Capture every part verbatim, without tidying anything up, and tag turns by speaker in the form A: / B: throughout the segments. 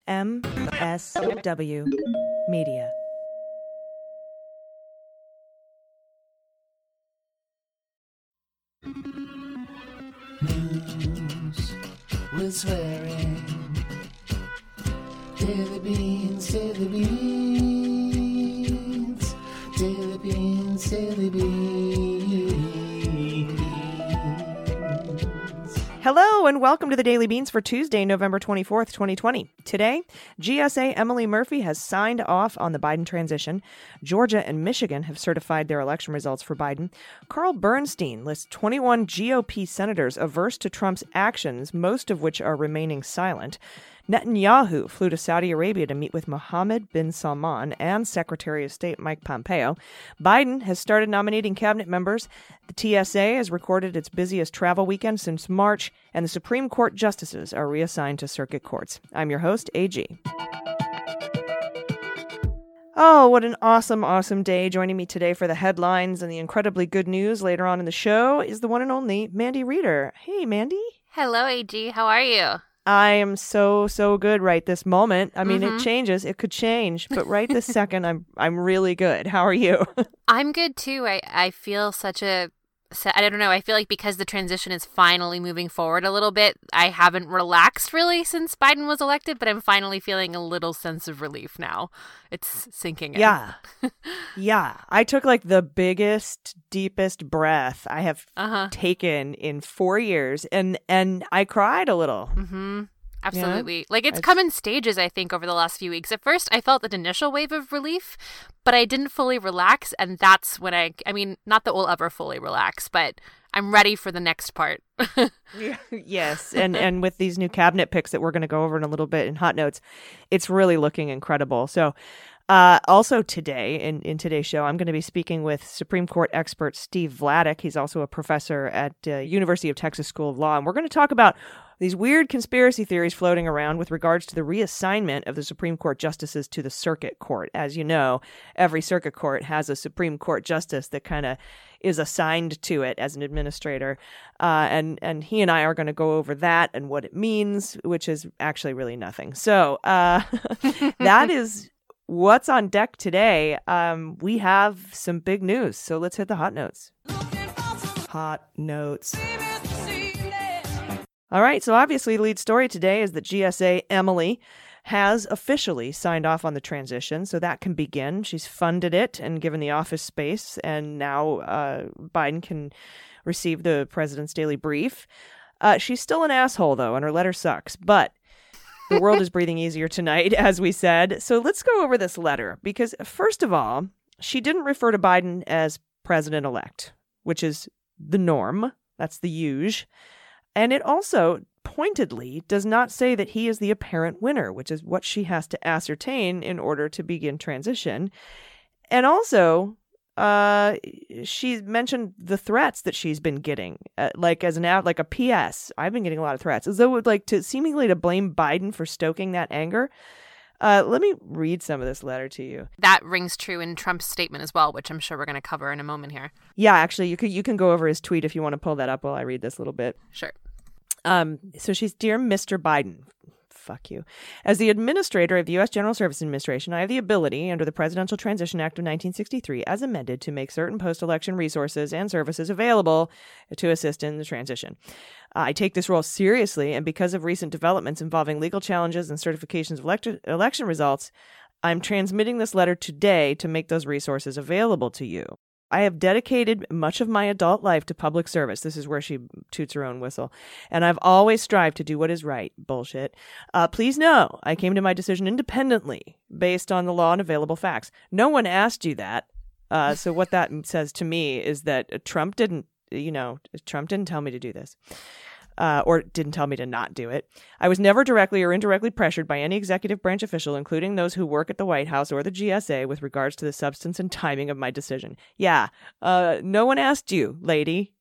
A: M S W Media.
B: News with swearing. Daily beans, daily beans. Daily beans, daily beans.
A: Hello and welcome to the Daily Beans for Tuesday, November twenty-fourth, twenty twenty. Today, G S A Emily Murphy has signed off on the Biden transition. Georgia and Michigan have certified their election results for Biden. Carl Bernstein lists twenty-one G O P senators averse to Trump's actions, most of which are remaining silent. Netanyahu flew to Saudi Arabia to meet with Mohammed bin Salman and Secretary of State Mike Pompeo. Biden has started nominating cabinet members. The T S A has recorded its busiest travel weekend since March, and the Supreme Court justices are reassigned to circuit courts. I'm your host, A G. Oh, what an awesome, awesome day. Joining me today for the headlines and the incredibly good news later on in the show is the one and only Mandy Reeder. Hey, Mandy.
C: Hello, A G. How are you?
A: I am so, so good right this moment. I mean,
C: Mm-hmm.
A: it changes. It could change. But right this second, I'm I'm really good. How are you?
C: I'm good, too. I, I feel such a... I don't know. I feel like because the transition is finally moving forward a little bit, I haven't relaxed really since Biden was elected, but I'm finally feeling a little sense of relief now. It's sinking in.
A: Yeah. Yeah. I took like the biggest, deepest breath I have
C: Uh-huh.
A: taken in four years. And, and I cried a little.
C: Mm-hmm. Absolutely.
A: Yeah.
C: Like, it's
A: It's-
C: come in stages, I think, over the last few weeks. At first, I felt an initial wave of relief, but I didn't fully relax. And that's when I, I mean, not that we'll ever fully relax, but I'm ready for the next part.
A: Yes. And, and with these new cabinet picks that we're going to go over in a little bit in Hot Notes, it's really looking incredible. So uh, also today, in, in today's show, I'm going to be speaking with Supreme Court expert Steve Vladeck. He's also a professor at uh, University of Texas School of Law. And we're going to talk about these weird conspiracy theories floating around with regards to the reassignment of the Supreme Court justices to the circuit court. As you know, every circuit court has a Supreme Court justice that kind of is assigned to it as an administrator. Uh, and, and he and I are going to go over that and what it means, which is actually really nothing. So uh, that is what's on deck today. Um, we have some big news. So let's hit the hot notes. Hot notes. All right, so obviously the lead story today is that G S A Emily has officially signed off on the transition, so that can begin. She's funded it and given the office space, and now uh, Biden can receive the president's daily brief. Uh, she's still an asshole, though, and her letter sucks, but the world is breathing easier tonight, as we said. So let's go over this letter, because first of all, she didn't refer to Biden as president-elect, which is the norm. That's the usual. And it also pointedly does not say that he is the apparent winner, which is what she has to ascertain in order to begin transition. And also, uh, she mentioned the threats that she's been getting, uh, like as an out, like a P S. I've been getting a lot of threats, as though it, like to seemingly to blame Biden for stoking that anger. Uh, let me read some of this letter to you.
C: That rings true in Trump's statement as well, which I'm sure we're going to cover in a moment here.
A: Yeah, actually, you can you can go over his tweet if you want to pull that up while I read this little bit.
C: Sure.
A: Um, so she's, Dear Mister Biden, fuck you. As the administrator of the U S General Services Administration, I have the ability, under the Presidential Transition Act of nineteen sixty-three, as amended, to make certain post-election resources and services available to assist in the transition. Uh, I take this role seriously, and because of recent developments involving legal challenges and certifications of elect- election results, I'm transmitting this letter today to make those resources available to you. I have dedicated much of my adult life to public service. This is where she toots her own whistle. And I've always strived to do what is right. Bullshit. Uh, please know, I came to my decision independently, based on the law and available facts. No one asked you that. Uh, so what that says to me is that Trump didn't, you know, Trump didn't tell me to do this. Uh, or didn't tell me to not do it. I was never directly or indirectly pressured by any executive branch official, including those who work at the White House or the G S A, with regards to the substance and timing of my decision. Yeah, uh, no one asked you, lady.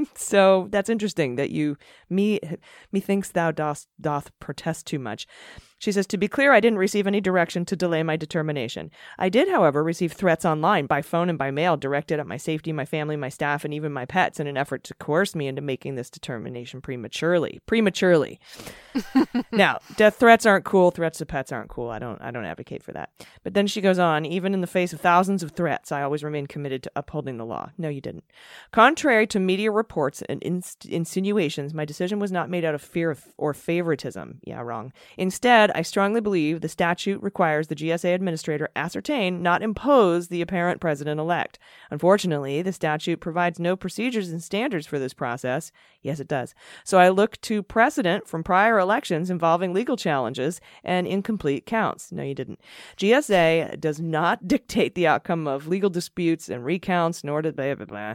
A: So that's interesting that you, me, methinks thou dost, doth protest too much. She says, to be clear, I didn't receive any direction to delay my determination. I did, however, receive threats online by phone and by mail directed at my safety, my family, my staff, and even my pets in an effort to coerce me into making this determination prematurely. Prematurely. Now, death threats aren't cool. Threats to pets aren't cool. I don't I don't advocate for that. But then she goes on, even in the face of thousands of threats, I always remain committed to upholding the law. No, you didn't. Contrary to media reports and ins- insinuations, my decision was not made out of fear of, or favoritism. Yeah, wrong. Instead, I strongly believe the statute requires the G S A administrator ascertain, not impose, the apparent president-elect. Unfortunately, the statute provides no procedures and standards for this process. Yes, it does. So I look to precedent from prior elections involving legal challenges and incomplete counts. No, you didn't. G S A does not dictate the outcome of legal disputes and recounts, nor did blah, blah, blah.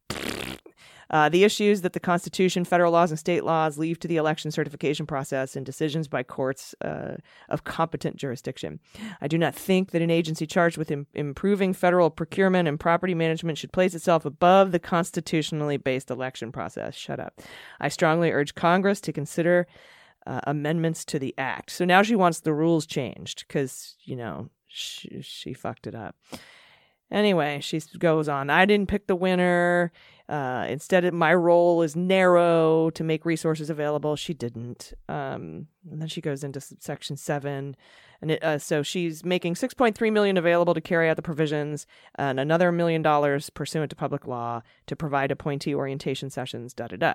A: Uh, the issues that the Constitution, federal laws, and state laws leave to the election certification process and decisions by courts uh, of competent jurisdiction. I do not think that an agency charged with im- improving federal procurement and property management should place itself above the constitutionally based election process. Shut up. I strongly urge Congress to consider uh, amendments to the act. So now she wants the rules changed because, you know, she, she fucked it up. Anyway, she goes on, I didn't pick the winner. Uh, instead, my role is narrow to make resources available. She didn't. Um, and then she goes into section seven. And it, uh, so she's making six point three million dollars available to carry out the provisions and another million dollars pursuant to public law to provide appointee orientation sessions, da-da-da.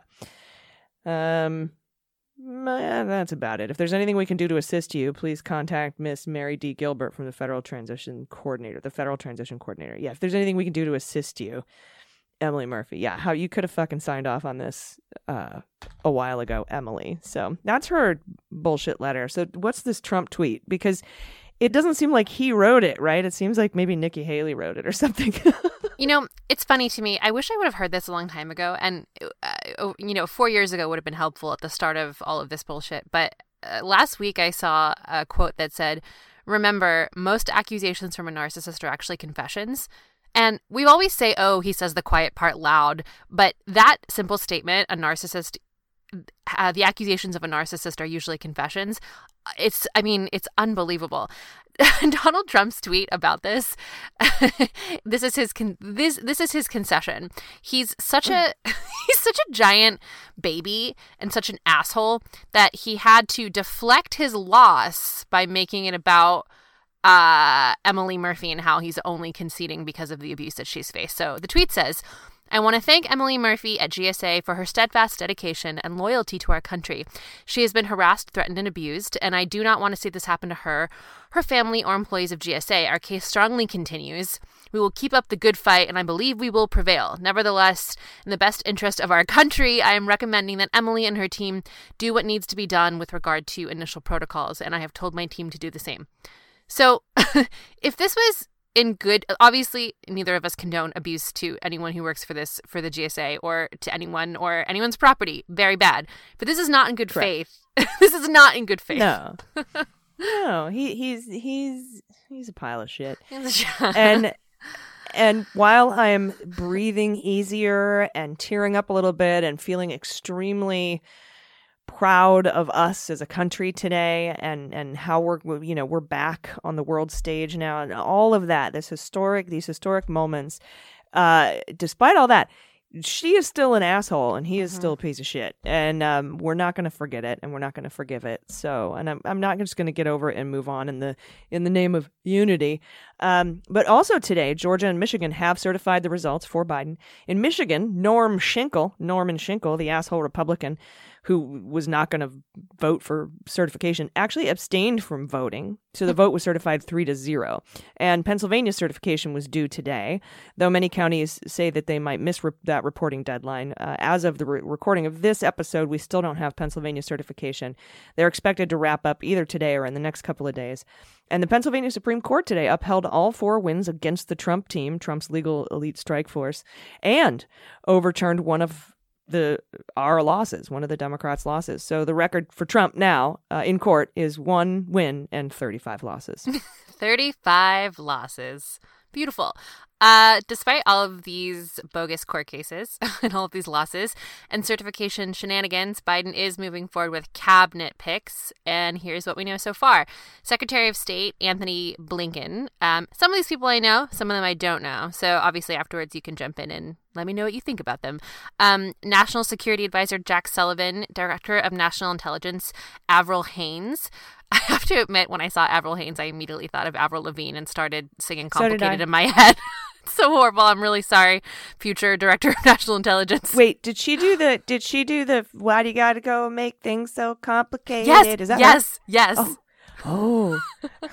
A: Um... Eh, that's about it. If there's anything we can do to assist you, please contact Miss Mary D. Gilbert from the Federal Transition Coordinator, the Federal Transition Coordinator. Yeah, if there's anything we can do to assist you, Emily Murphy. Yeah, how you could have fucking signed off on this uh, a while ago, Emily. So that's her bullshit letter. So what's this Trump tweet? Because it doesn't seem like he wrote it, right? It seems like maybe Nikki Haley wrote it or something.
C: You know, it's funny to me. I wish I would have heard this a long time ago. And, uh, you know, four years ago would have been helpful at the start of all of this bullshit. But uh, last week I saw a quote that said, remember, most accusations from a narcissist are actually confessions. And we always say, oh, he says the quiet part loud. But that simple statement, a narcissist, uh, the accusations of a narcissist are usually confessions. It's, I mean, it's unbelievable. Donald Trump's tweet about this, this is his con- this this is his concession. He's such a he's such a giant baby and such an asshole that he had to deflect his loss by making it about uh, Emily Murphy and how he's only conceding because of the abuse that she's faced. So the tweet says, I want to thank Emily Murphy at G S A for her steadfast dedication and loyalty to our country. She has been harassed, threatened, and abused, and I do not want to see this happen to her, her family, or employees of G S A. Our case strongly continues. We will keep up the good fight, and I believe we will prevail. Nevertheless, in the best interest of our country, I am recommending that Emily and her team do what needs to be done with regard to initial protocols, and I have told my team to do the same. So, if this was in good, obviously neither of us condone abuse to anyone who works for this, for the G S A, or to anyone or anyone's property. Very bad. But this is not in good
A: Correct.
C: faith. This is not in good faith.
A: No. No, he he's he's he's a pile of shit. and and while I'm breathing easier and tearing up a little bit and feeling extremely proud of us as a country today, and and how we're you know we're back on the world stage now, and all of that, this historic these historic moments, uh despite all that, she is still an asshole and he is mm-hmm. still a piece of shit, and um we're not going to forget it, and we're not going to forgive it. So, and I'm I'm not just going to get over it and move on in the in the name of unity. Um but also today, Georgia and Michigan have certified the results for Biden. In Michigan, Norm Schinkel, Norman Schinkel, the asshole Republican who was not going to vote for certification, actually abstained from voting. So the vote was certified three to zero. And Pennsylvania's certification was due today, though many counties say that they might miss re- that reporting deadline. Uh, as of the re- recording of this episode, we still don't have Pennsylvania certification. They're expected to wrap up either today or in the next couple of days. And the Pennsylvania Supreme Court today upheld all four wins against the Trump team, Trump's legal elite strike force, and overturned one of the our losses, one of the Democrats' losses. So the record for Trump now uh, in court is one win and thirty-five losses.
C: thirty-five losses. Beautiful. Uh, despite all of these bogus court cases and all of these losses and certification shenanigans, Biden is moving forward with cabinet picks. And here's what we know so far. Secretary of State Anthony Blinken. Um, some of these people I know, some of them I don't know. So obviously afterwards you can jump in and let me know what you think about them. Um, National Security Advisor Jack Sullivan, Director of National Intelligence Avril Haines. I have to admit, when I saw Avril Haines, I immediately thought of Avril Lavigne and started singing Complicated
A: so
C: in my head. It's so horrible. I'm really sorry, future Director of National Intelligence.
A: Wait, did she do the, did she do the, why do you gotta go make things so complicated?
C: Yes,
A: Is that
C: yes,
A: right?
C: yes.
A: Oh. Oh.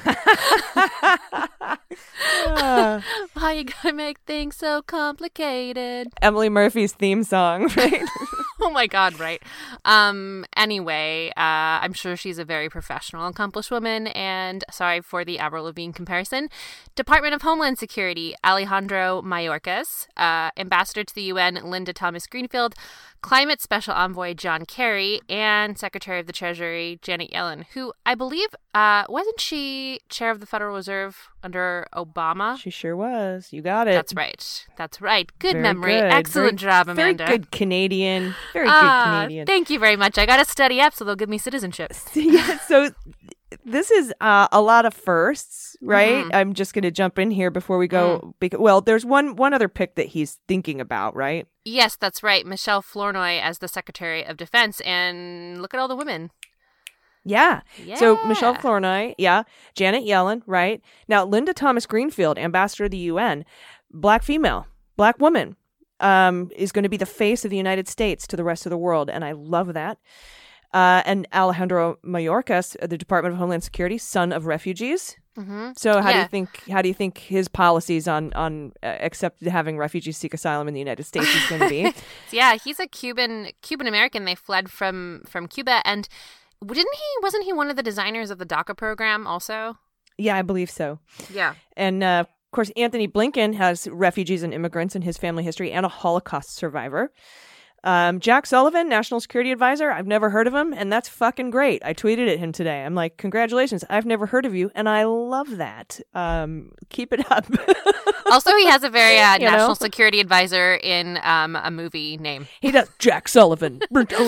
A: uh,
C: Why you gotta make things so complicated?
A: Emily Murphy's theme song, right?
C: Oh my God, right. Um. Anyway, uh, I'm sure she's a very professional, accomplished woman, and sorry for the Avril Lavigne comparison. Department of Homeland Security, Alejandro Mayorkas, uh, Ambassador to the U N, Linda Thomas-Greenfield, Climate Special Envoy John Kerry, and Secretary of the Treasury Janet Yellen, who I believe, uh, wasn't she chair of the Federal Reserve under Obama?
A: She sure was. You got it.
C: That's right. That's right. Good
A: Very
C: memory.
A: good.
C: Excellent
A: very,
C: job, Amanda.
A: Very good Canadian. Very
C: Ah,
A: good Canadian.
C: Thank you very much. I got to study up so they'll give me citizenship.
A: Yeah, so this is uh, a lot of firsts, right?
C: Mhm.
A: I'm just going to jump in here before we go.
C: Mm.
A: Because, well, there's one one other pick that he's thinking about, right?
C: Yes, that's right. Michelle Flournoy as the Secretary of Defense. And look at all the women.
A: Yeah.
C: Yeah.
A: So Michelle Flournoy, yeah. Janet Yellen, right? Now, Linda Thomas-Greenfield, Ambassador to the U N, black female, black woman, um, is going to be the face of the United States to the rest of the world. And I love that. Uh, and Alejandro Mayorkas, the Department of Homeland Security, son of refugees.
C: Mm-hmm.
A: So how do
C: Yeah.
A: you think how do you think his policies on on uh, except having refugees seek asylum in the United States is going to be?
C: Yeah, he's a Cuban Cuban American. They fled from from Cuba, and didn't he? Wasn't he one of the designers of the DACA program? Also,
A: Yeah, I believe so.
C: yeah.
A: And uh, of course, Anthony Blinken has refugees and immigrants in his family history and a Holocaust survivor. Um, Jack Sullivan, National Security Advisor. I've never heard of him, and that's fucking great. I tweeted at him today. I'm like, congratulations. I've never heard of you, and I love that. Um, keep it up.
C: Also, he has a very uh,
A: You know?
C: national security advisor in um, a movie name.
A: He does. Jack Sullivan.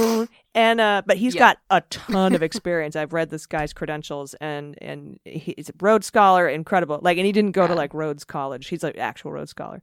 A: And uh, but he's
C: Yeah.
A: got a ton of experience. I've read this guy's credentials, and and he's a Rhodes Scholar, incredible. Like, and he didn't go to
C: Yeah.
A: like Rhodes College. He's like actual Rhodes Scholar.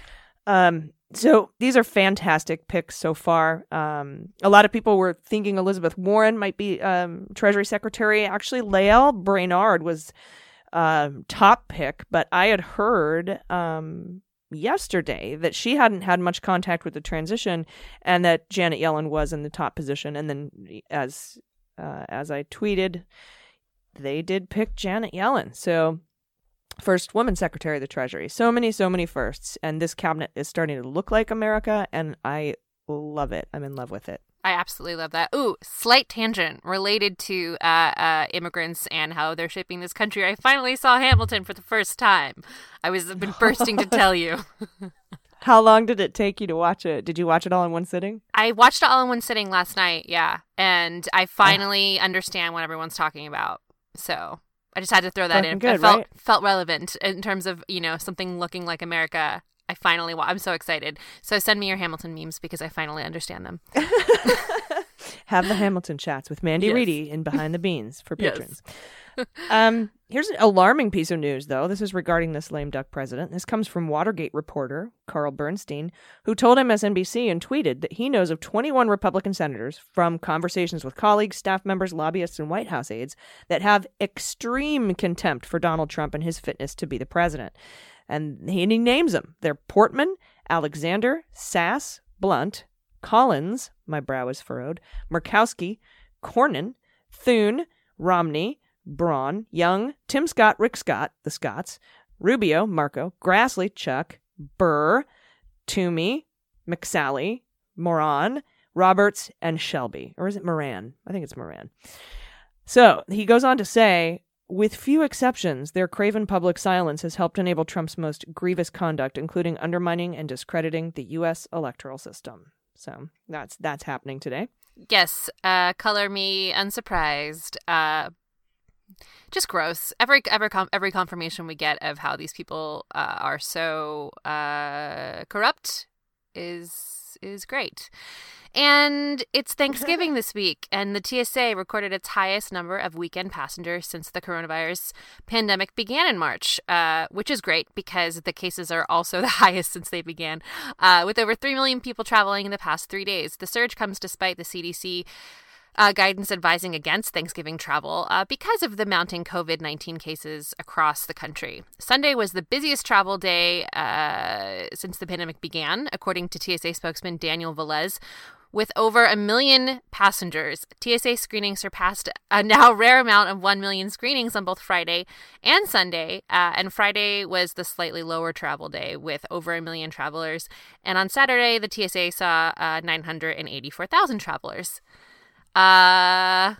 A: Um, so these are fantastic picks so far. Um, a lot of people were thinking Elizabeth Warren might be um, Treasury Secretary. Actually, Lael Brainard was um, top pick, but I had heard um, yesterday that she hadn't had much contact with the transition, and that Janet Yellen was in the top position. And then, as uh, as I tweeted, they did pick Janet Yellen. So, first woman Secretary of the Treasury. So many, so many firsts. And this cabinet is starting to look like America, and I love it. I'm in love with it.
C: I absolutely love that. Ooh, slight tangent related to uh, uh, immigrants and how they're shipping this country. I finally saw Hamilton for the first time. I was I've been bursting to tell you.
A: How long did it take you to watch it? Did you watch it all in one sitting?
C: I watched it all in one sitting last night, yeah. And I finally understand what everyone's talking about. So I just had to throw that
A: Fucking
C: in.
A: good,
C: it felt
A: right?
C: felt relevant in terms of, you know, something looking like America. I finally, wa- I'm so excited. So send me your Hamilton memes because I finally understand them.
A: Have the Hamilton chats with Mandy
C: Yes.
A: Reedy in Behind the Beans for
C: Yes.
A: patrons. um, here's an alarming piece of news, though. This is regarding this lame duck president. This comes from Watergate reporter Carl Bernstein, who told M S N B C and tweeted that he knows of twenty-one Republican senators from conversations with colleagues, staff members, lobbyists, and White House aides that have extreme contempt for Donald Trump and his fitness to be the president. And he, and he names them. They're Portman, Alexander, Sass, Blunt, Collins, my brow is furrowed, Murkowski, Cornyn, Thune, Romney, Braun, Young, Tim Scott, Rick Scott, the Scotts, Rubio, Marco, Grassley, Chuck, Burr, Toomey, McSally, Moran, Roberts, and Shelby. Or is it Moran? I think it's Moran. So he goes on to say, with few exceptions, their craven public silence has helped enable Trump's most grievous conduct, including undermining and discrediting the U S electoral system. So that's that's happening today.
C: Yes, uh, color me unsurprised. Uh, just gross. Every every com- every confirmation we get of how these people uh, are so uh, corrupt is is great. And it's Thanksgiving this week, and the T S A recorded its highest number of weekend passengers since the coronavirus pandemic began in March, uh, which is great because the cases are also the highest since they began, uh, with over three million people traveling in the past three days. The surge comes despite the C D C Uh, guidance advising against Thanksgiving travel uh, because of the mounting covid nineteen cases across the country. Sunday was the busiest travel day uh, since the pandemic began, according to T S A spokesman Daniel Velez. With over a million passengers, T S A screening surpassed a now rare amount of one million screenings on both Friday and Sunday. Uh, and Friday was the slightly lower travel day with over a million travelers. And on Saturday, the T S A saw uh, nine hundred eighty-four thousand travelers. Uh,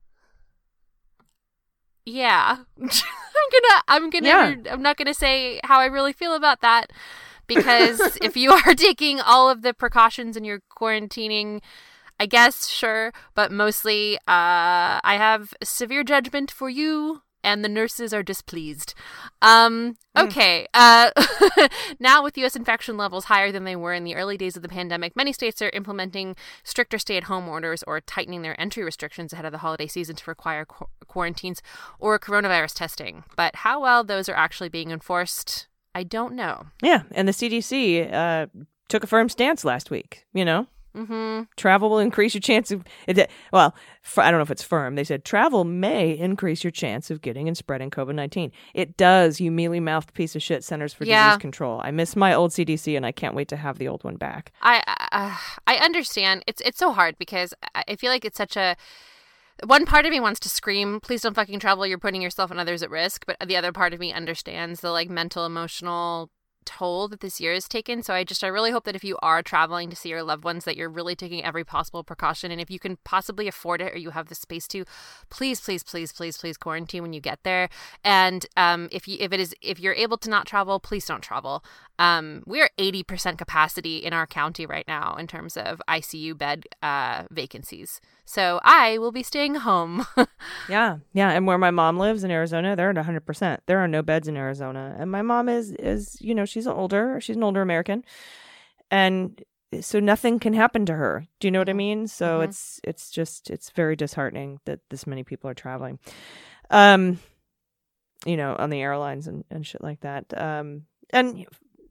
C: yeah, I'm gonna, I'm gonna,
A: Yeah.
C: I'm not gonna say how I really feel about that, because if you are taking all of the precautions and you're quarantining, I guess, sure, but mostly, uh, I have severe judgment for you, and the nurses are displeased. Um, okay. Mm. Uh, now with U S infection levels higher than they were in the early days of the pandemic, many states are implementing stricter stay-at-home orders or tightening their entry restrictions ahead of the holiday season to require qu- quarantines or coronavirus testing. But how well those are actually being enforced, I don't know.
A: Yeah, and the C D C uh, took a firm stance last week, you know?
C: Mm-hmm.
A: Travel will increase your chance of, it, well, f- I don't know if it's firm. They said travel may increase your chance of getting and spreading covid nineteen. It does, you mealy-mouthed piece of shit, Centers for
C: Yeah.
A: Disease Control. I miss my old C D C, and I can't wait to have the old one back.
C: I uh, I understand. It's it's so hard because I I feel like it's such a... One part of me wants to scream, please don't fucking travel, you're putting yourself and others at risk. But the other part of me understands the like mental, emotional toll that this year has taken. So I just, I really hope that if you are traveling to see your loved ones, that you're really taking every possible precaution. And if you can possibly afford it or you have the space to, please, please, please, please, please quarantine when you get there. And um, if you, if it is, if you're able to not travel, please don't travel. Um, we are eighty percent capacity in our county right now in terms of I C U bed uh, vacancies. So I will be staying home.
A: Yeah, yeah. And where my mom lives in Arizona, they're at one hundred percent. There are no beds in Arizona. And my mom is, is you know, she's an older, she's an older American. And so nothing can happen to her. Do you know what I mean? So
C: Mhm.
A: it's it's just, it's very disheartening that this many people are traveling, um, you know, on the airlines and, and shit like that. Um, and,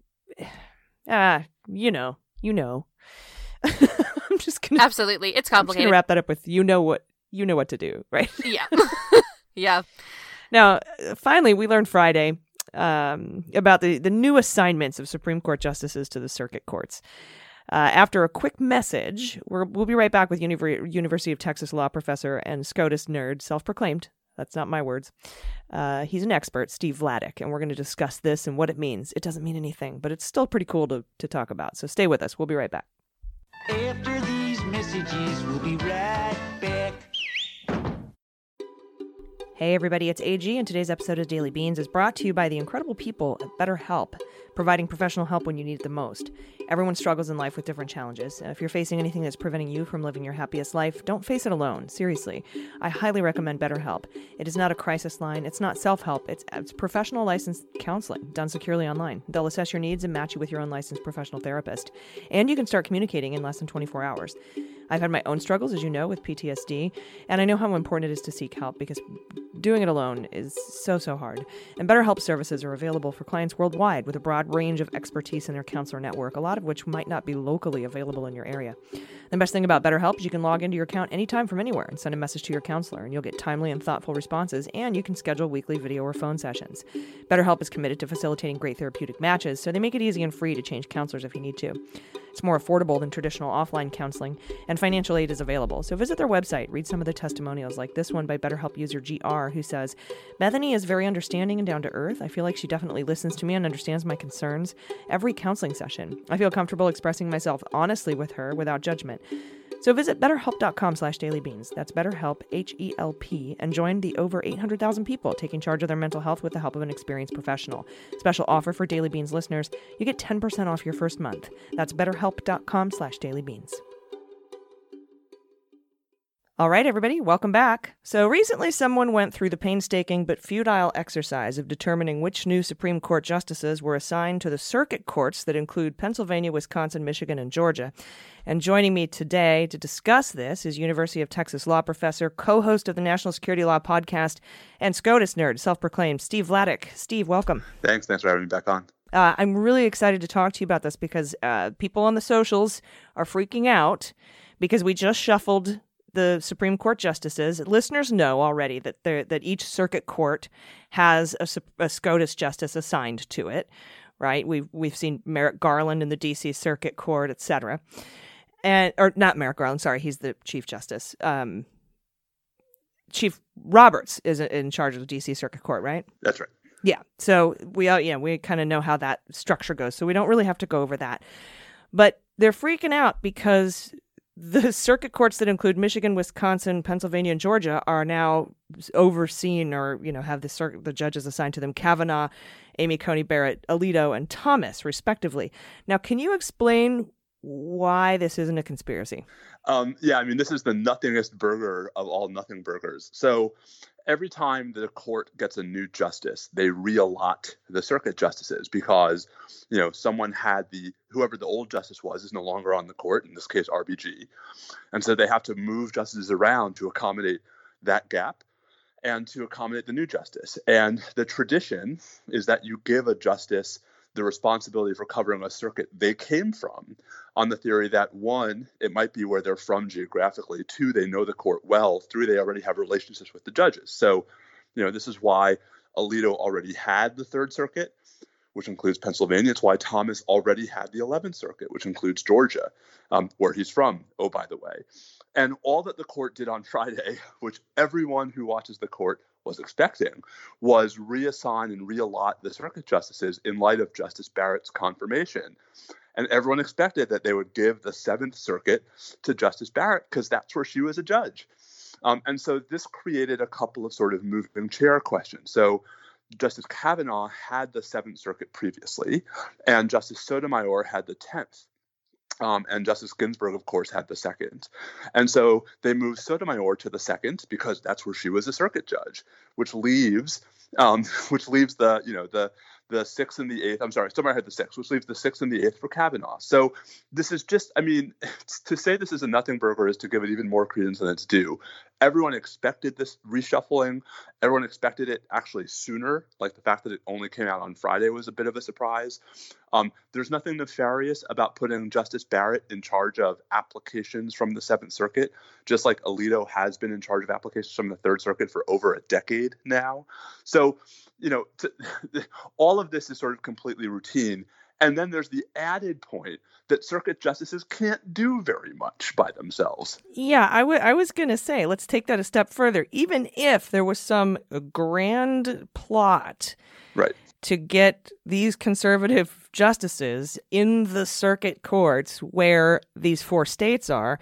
A: ah, you know, you know. I'm just going to.
C: Absolutely. It's
A: I'm just going
C: complicated.
A: to wrap that up with, you know what, you know what to do, right?
C: Yeah. Yeah.
A: Now, uh, finally, we learned Friday um, about the, the new assignments of Supreme Court justices to the circuit courts. Uh, after a quick message, we're, we'll be right back with Univer- University of Texas law professor and SCOTUS nerd, self-proclaimed. That's not my words. Uh, he's an expert, Steve Vladeck, and we're going to discuss this and what it means. It doesn't mean anything, but it's still pretty cool to, to talk about. So stay with us. We'll be right back.
B: After these messages, we'll be right back.
A: Hey everybody, it's A G, and today's episode of Daily Beans is brought to you by the incredible people at BetterHelp, providing professional help when you need it the most. Everyone struggles in life with different challenges. If you're facing anything that's preventing you from living your happiest life, don't face it alone. Seriously, I highly recommend BetterHelp. It is not a crisis line, it's not self-help, it's, it's professional licensed counseling done securely online. They'll assess your needs and match you with your own licensed professional therapist. And you can start communicating in less than twenty-four hours. I've had my own struggles, as you know, with P T S D, and I know how important it is to seek help because doing it alone is so, so hard. And BetterHelp services are available for clients worldwide with a broad range of expertise in their counselor network, a lot of which might not be locally available in your area. The best thing about BetterHelp is you can log into your account anytime from anywhere and send a message to your counselor, and you'll get timely and thoughtful responses, and you can schedule weekly video or phone sessions. BetterHelp is committed to facilitating great therapeutic matches, so they make it easy and free to change counselors if you need to. It's more affordable than traditional offline counseling, and financial aid is available. So visit their website, read some of the testimonials, like this one by BetterHelp user G R, who says, Bethany is very understanding and down to earth. I feel like she definitely listens to me and understands my concerns every counseling session. I feel comfortable expressing myself honestly with her without judgment. So visit betterhelp.com slash dailybeans. That's BetterHelp, H E L P, and join the over eight hundred thousand people taking charge of their mental health with the help of an experienced professional. Special offer for Daily Beans listeners. You get ten percent off your first month. That's betterhelp.com slash dailybeans. All right, everybody, welcome back. So recently someone went through the painstaking but futile exercise of determining which new Supreme Court justices were assigned to the circuit courts that include Pennsylvania, Wisconsin, Michigan, and Georgia. And joining me today to discuss this is University of Texas law professor, co-host of the National Security Law podcast, and SCOTUS nerd, self-proclaimed, Steve Vladeck. Steve, welcome.
D: Thanks. Thanks for having me back on.
A: Uh, I'm really excited to talk to you about this because uh, people on the socials are freaking out because we just shuffled the Supreme Court justices. Listeners know already that that each circuit court has a, a SCOTUS justice assigned to it, right? We've we've seen Merrick Garland in the D C Circuit Court, et cetera. And or not Merrick Garland, sorry, he's the Chief Justice. Um, Chief Roberts is in charge of the D C Circuit Court, right?
D: That's right.
A: Yeah. So we all, yeah, we kind of know how that structure goes. So we don't really have to go over that. But they're freaking out because the circuit courts that include Michigan, Wisconsin, Pennsylvania, and Georgia are now overseen or, you know, have the circuit, the judges assigned to them, Kavanaugh, Amy Coney Barrett, Alito, and Thomas, respectively. Now, can you explain why this isn't a conspiracy?
D: Um, yeah, I mean, this is the nothingest burger of all nothing burgers. So every time the court gets a new justice, they reallot the circuit justices because, you know, someone had the, whoever the old justice was is no longer on the court, in this case, R B G. And so they have to move justices around to accommodate that gap and to accommodate the new justice. And the tradition is that you give a justice the responsibility for covering a circuit they came from, on the theory that, one, it might be where they're from geographically, two, they know the court well, three, they already have relationships with the judges. So, you know, this is why Alito already had the Third Circuit, which includes Pennsylvania. It's why Thomas already had the Eleventh Circuit, which includes Georgia, um, where he's from, oh, by the way. And all that the court did on Friday, which everyone who watches the court was expecting, was reassign and reallot the circuit justices in light of Justice Barrett's confirmation. And everyone expected that they would give the Seventh Circuit to Justice Barrett because that's where she was a judge. Um, and so this created a couple of sort of moving chair questions. So Justice Kavanaugh had the Seventh Circuit previously, and Justice Sotomayor had the tenth. Um, and Justice Ginsburg, of course, had the second. And so they moved Sotomayor to the second because that's where she was a circuit judge, which leaves um, which leaves the, you know, the the sixth and the eighth. I'm sorry, Sotomayor had the sixth, which leaves the sixth and the eighth for Kavanaugh. So this is just, I mean, to say this is a nothing burger is to give it even more credence than it's due. Everyone expected this reshuffling. Everyone expected it actually sooner. Like the fact that it only came out on Friday was a bit of a surprise. Um, there's nothing nefarious about putting Justice Barrett in charge of applications from the Seventh Circuit, just like Alito has been in charge of applications from the Third Circuit for over a decade now. So, you know, to, all of this is sort of completely routine. And then there's the added point that circuit justices can't do very much by themselves.
A: Yeah, I, w- I was going to say, let's take that a step further. Even if there was some grand plot
D: right.
A: to get these conservative justices in the circuit courts where these four states are,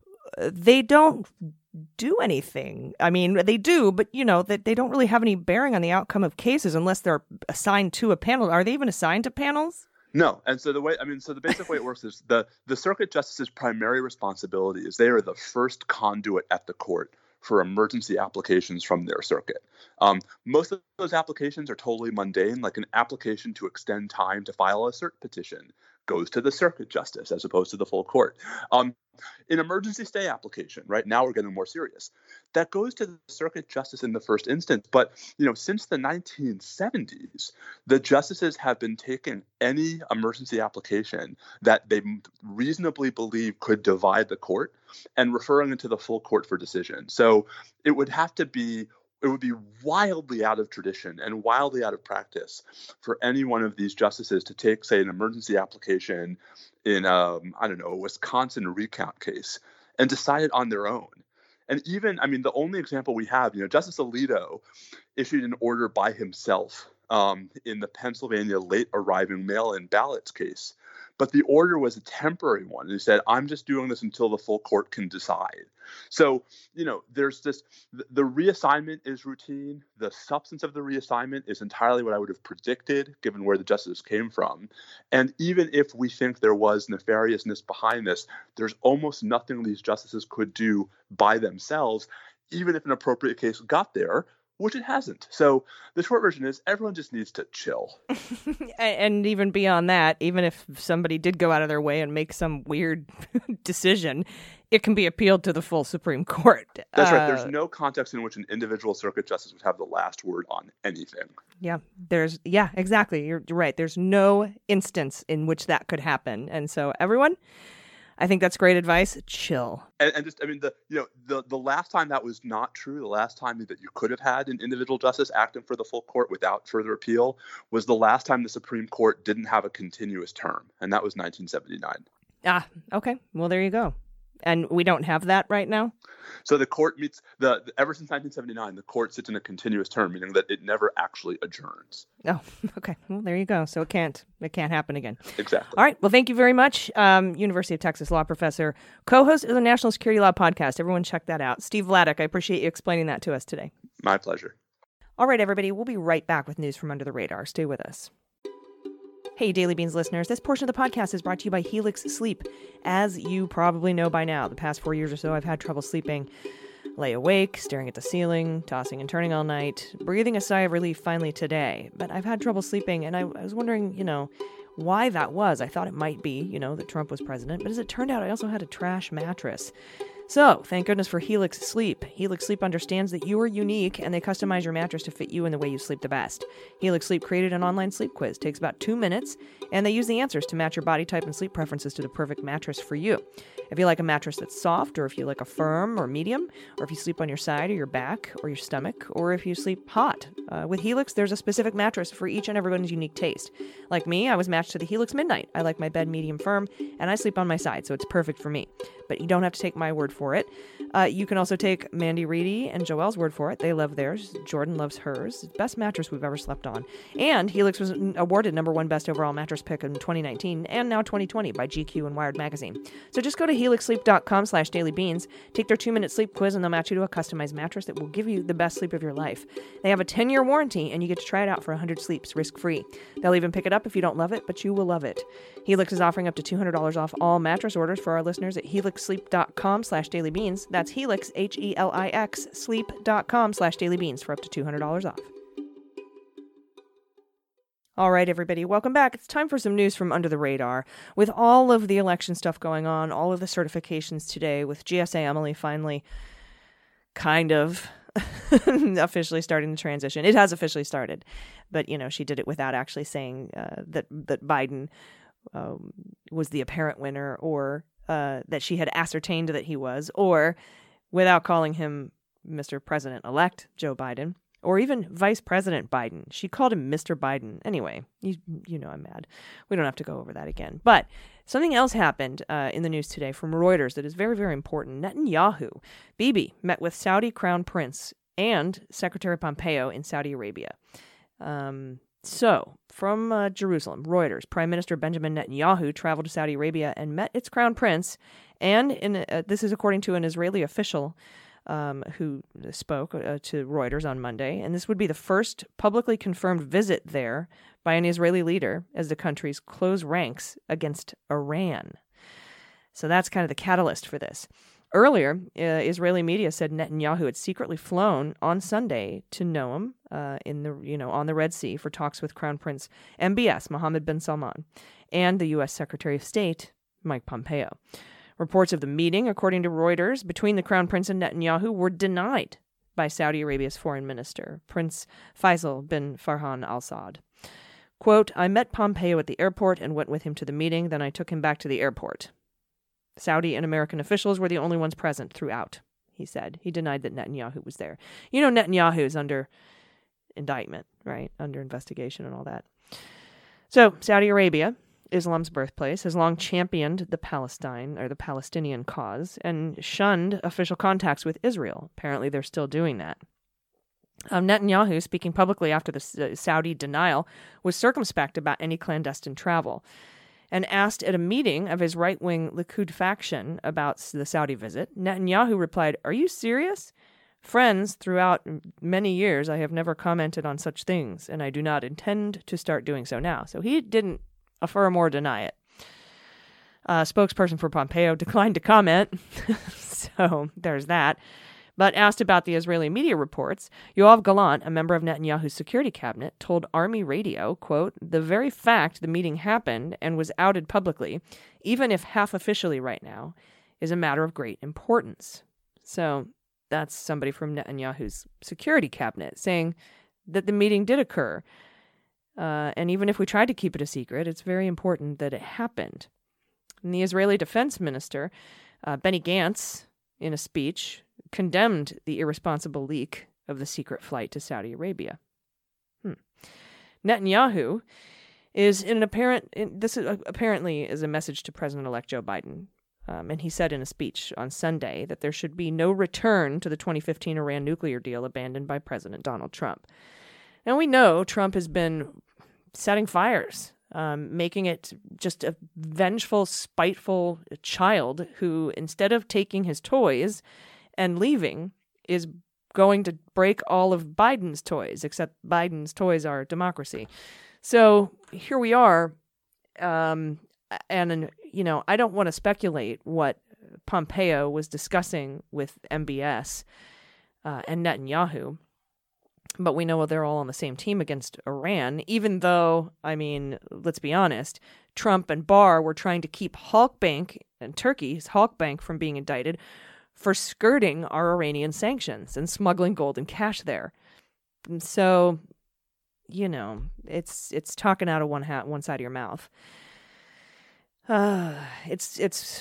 A: they don't do anything. I mean, they do, but, you know, that they don't really have any bearing on the outcome of cases unless they're assigned to a panel. Are they even assigned to panels?
D: No. And so the way, I mean, so the basic way it works is the, the circuit justice's primary responsibility is they are the first conduit at the court for emergency applications from their circuit. Um, most of those applications are totally mundane, like an application to extend time to file a cert petition goes to the circuit justice as opposed to the full court. Um, an emergency stay application, right now we're getting more serious, that goes to the circuit justice in the first instance. But, you know, since the nineteen seventies, the justices have been taking any emergency application that they reasonably believe could divide the court and referring it to the full court for decision. So it would have to be It would be wildly out of tradition and wildly out of practice for any one of these justices to take, say, an emergency application in, um, I don't know, a Wisconsin recount case and decide it on their own. And even, I mean, the only example we have, you know, Justice Alito issued an order by himself um, in the Pennsylvania late arriving mail-in ballots case. But the order was a temporary one. He said, I'm just doing this until the full court can decide. So, you know, there's this, the, the reassignment is routine. The substance of the reassignment is entirely what I would have predicted, given where the justices came from. And even if we think there was nefariousness behind this, there's almost nothing these justices could do by themselves, even if an appropriate case got there, which it hasn't. So the short version is everyone just needs to chill.
A: And even beyond that, even if somebody did go out of their way and make some weird decision, it can be appealed to the full Supreme Court.
D: That's
A: uh,
D: right. There's no context in which an individual circuit justice would have the last word on anything.
A: Yeah, there's, yeah, exactly. You're right. There's no instance in which that could happen. And so everyone, I think that's great advice. Chill.
D: And, and just, I mean, the you know, the, the last time that was not true, the last time that you could have had an individual justice acting for the full court without further appeal was the last time the Supreme Court didn't have a continuous term, and that was nineteen seventy-nine.
A: Ah, okay. Well, there you go. And we don't have that right now?
D: So the court meets, the, the ever since nineteen seventy-nine, the court sits in a continuous term, meaning that it never actually adjourns.
A: Oh, okay. Well, there you go. So it can't, it can't happen again.
D: Exactly.
A: All right. Well, thank you very much. Um, University of Texas law professor, co-host of the National Security Law Podcast. Everyone check that out. Steve Vladeck, I appreciate you explaining that to us today.
D: My pleasure.
A: All right, everybody. We'll be right back with news from under the radar. Stay with us. Hey, Daily Beans listeners, this portion of the podcast is brought to you by Helix Sleep. As you probably know by now, the past four years or so, I've had trouble sleeping. Lay awake, staring at the ceiling, tossing and turning all night, breathing a sigh of relief finally today. But I've had trouble sleeping, and I, I was wondering, you know, why that was. I thought it might be, you know, that Trump was president, but as it turned out, I also had a trash mattress. So, thank goodness for Helix Sleep. Helix Sleep understands that you are unique, and they customize your mattress to fit you in the way you sleep the best. Helix Sleep created an online sleep quiz. It takes about two minutes, and they use the answers to match your body type and sleep preferences to the perfect mattress for you. If you like a mattress that's soft, or if you like a firm or medium, or if you sleep on your side or your back or your stomach, or if you sleep hot. Uh, with Helix, there's a specific mattress for each and everyone's unique taste. Like me, I was matched to the Helix Midnight. I like my bed medium firm, and I sleep on my side, so it's perfect for me. But you don't have to take my word for it. Uh, you can also take Mandy Reedy and Joelle's word for it. They love theirs. Jordan loves hers. It's the best mattress we've ever slept on. And Helix was awarded number one best overall mattress pick in twenty nineteen and now twenty twenty by G Q and Wired Magazine. So just go to helixsleep.com slash dailybeans, take their two-minute sleep quiz, and they'll match you to a customized mattress that will give you the best sleep of your life. They have a ten-year warranty, and you get to try it out for one hundred sleeps risk-free. They'll even pick it up if you don't love it, but you will love it. Helix is offering up to two hundred dollars off all mattress orders for our listeners at helixsleep.com slash dailybeans. That's Helix, H E L I X, sleep.com slash dailybeans for up to two hundred dollars off. All right, everybody, welcome back. It's time for some news from under the radar. With all of the election stuff going on, all of the certifications today, with G S A Emily finally kind of officially starting the transition. It has officially started, but, you know, she did it without actually saying uh, that, that Biden um, was the apparent winner, or uh, that she had ascertained that he was, or without calling him Mister President-elect Joe Biden, or even Vice President Biden. She called him Mister Biden. Anyway, you you know I'm mad. We don't have to go over that again. But something else happened uh, in the news today from Reuters that is very, very important. Netanyahu, Bibi, met with Saudi Crown Prince and Secretary Pompeo in Saudi Arabia. Um, so, from uh, Jerusalem, Reuters, Prime Minister Benjamin Netanyahu traveled to Saudi Arabia and met its Crown Prince, and in uh, this is according to an Israeli official Um, who spoke uh, to Reuters on Monday, and this would be the first publicly confirmed visit there by an Israeli leader as the countries close ranks against Iran. So that's kind of the catalyst for this. Earlier, uh, Israeli media said Netanyahu had secretly flown on Sunday to Noam, uh, in the you know on the Red Sea for talks with Crown Prince M B S Mohammed bin Salman and the U S Secretary of State Mike Pompeo. Reports of the meeting, according to Reuters, between the Crown Prince and Netanyahu were denied by Saudi Arabia's foreign minister, Prince Faisal bin Farhan Al Saud. Quote, I met Pompeo at the airport and went with him to the meeting, then I took him back to the airport. Saudi and American officials were the only ones present throughout, he said. He denied that Netanyahu was there. You know, Netanyahu is under indictment, right? Under investigation and all that. So, Saudi Arabia, Islam's birthplace, has long championed the Palestine or the Palestinian cause and shunned official contacts with Israel. Apparently, they're still doing that. Um, Netanyahu, speaking publicly after the uh, Saudi denial, was circumspect about any clandestine travel. And asked at a meeting of his right-wing Likud faction about the Saudi visit, Netanyahu replied, "Are you serious? Friends, throughout many years, I have never commented on such things, and I do not intend to start doing so now." So he didn't affirm or deny it. A spokesperson for Pompeo declined to comment, so there's that. But asked about the Israeli media reports, Yoav Gallant, a member of Netanyahu's security cabinet, told Army Radio, quote, "The very fact the meeting happened and was outed publicly, even if half officially right now, is a matter of great importance." So that's somebody from Netanyahu's security cabinet saying that the meeting did occur. Uh, and even if we tried to keep it a secret, it's very important that it happened. And the Israeli defense minister, uh, Benny Gantz, in a speech, condemned the irresponsible leak of the secret flight to Saudi Arabia. Hmm. Netanyahu is in an apparent, in, this is, uh, apparently is a message to President-elect Joe Biden. Um, and he said in a speech on Sunday that there should be no return to the twenty fifteen Iran nuclear deal abandoned by President Donald Trump. Now we know Trump has been setting fires, um, making it just a vengeful, spiteful child who, instead of taking his toys and leaving, is going to break all of Biden's toys, except Biden's toys are democracy. So here we are. Um, and, you know, I don't want to speculate what Pompeo was discussing with M B S uh, and Netanyahu, but we know they're all on the same team against Iran, even though, I mean, let's be honest, Trump and Barr were trying to keep Halkbank and Turkey's Halkbank from being indicted for skirting our Iranian sanctions and smuggling gold and cash there. And so, you know, it's it's talking out of one hat, one side of your mouth. Uh, it's it's